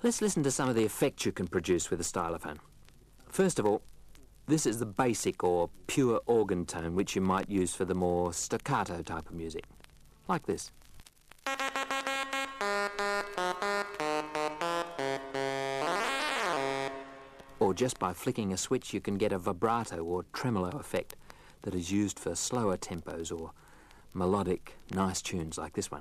Let's listen to some of the effects you can produce with a stylophone. First of all, this is the basic or pure organ tone which you might use for the more staccato type of music, like this. Or just by flicking a switch you can get a vibrato or tremolo effect that is used for slower tempos or melodic, nice tunes like this one.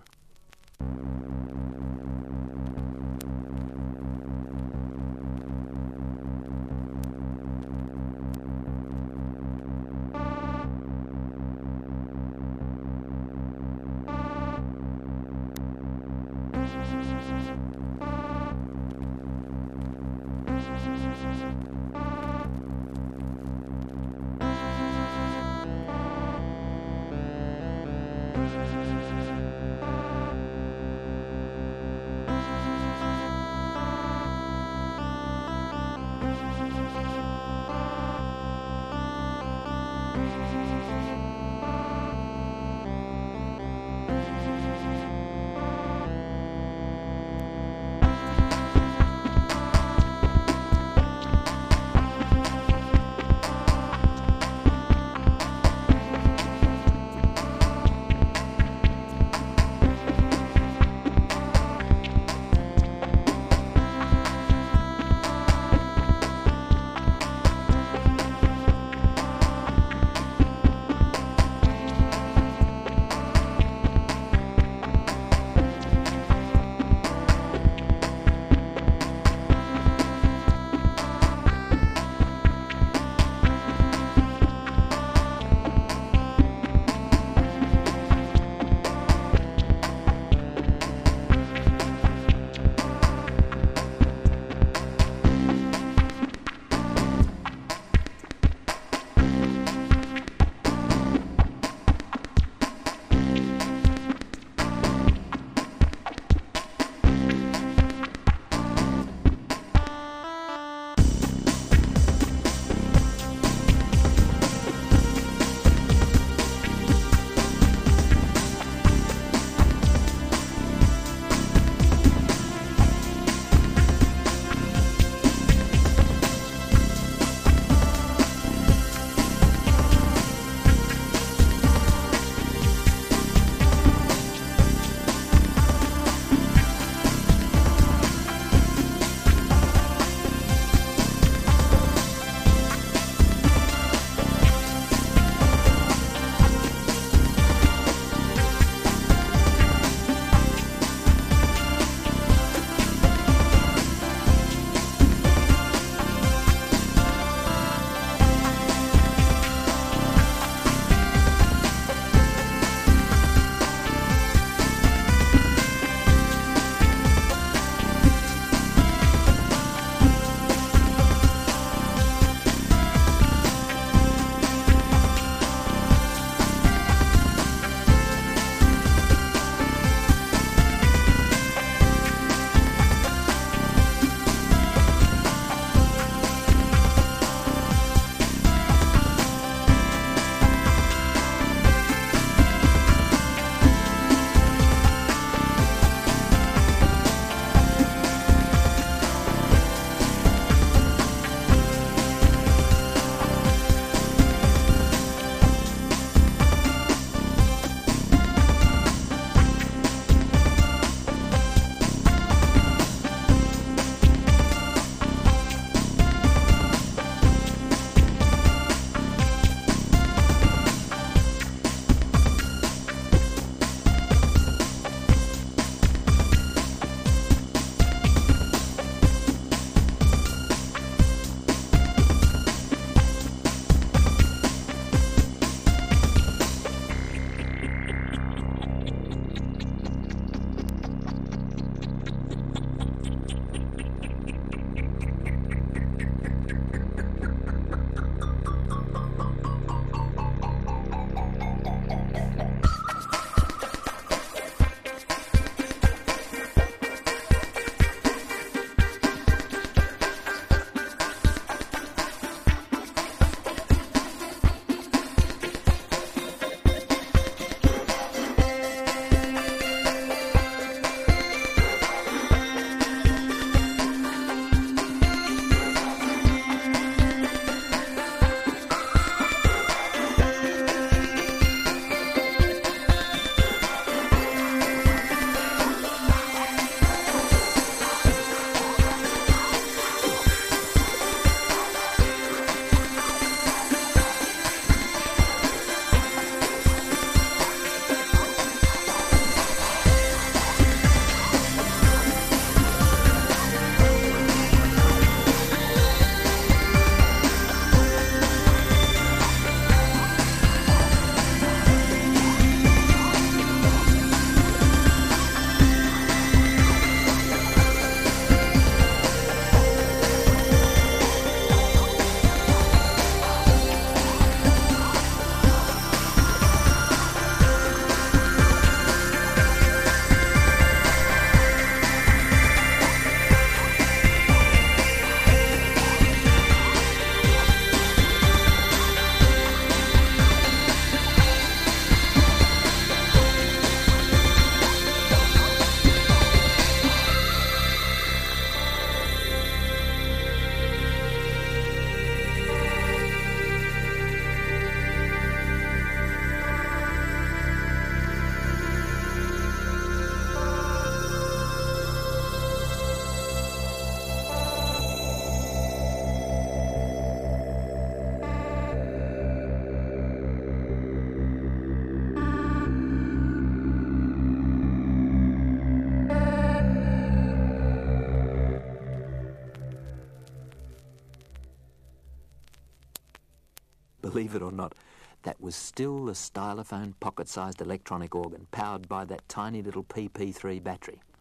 believe it or not, that was still a stylophone pocket-sized electronic organ powered by that tiny little PP3 battery.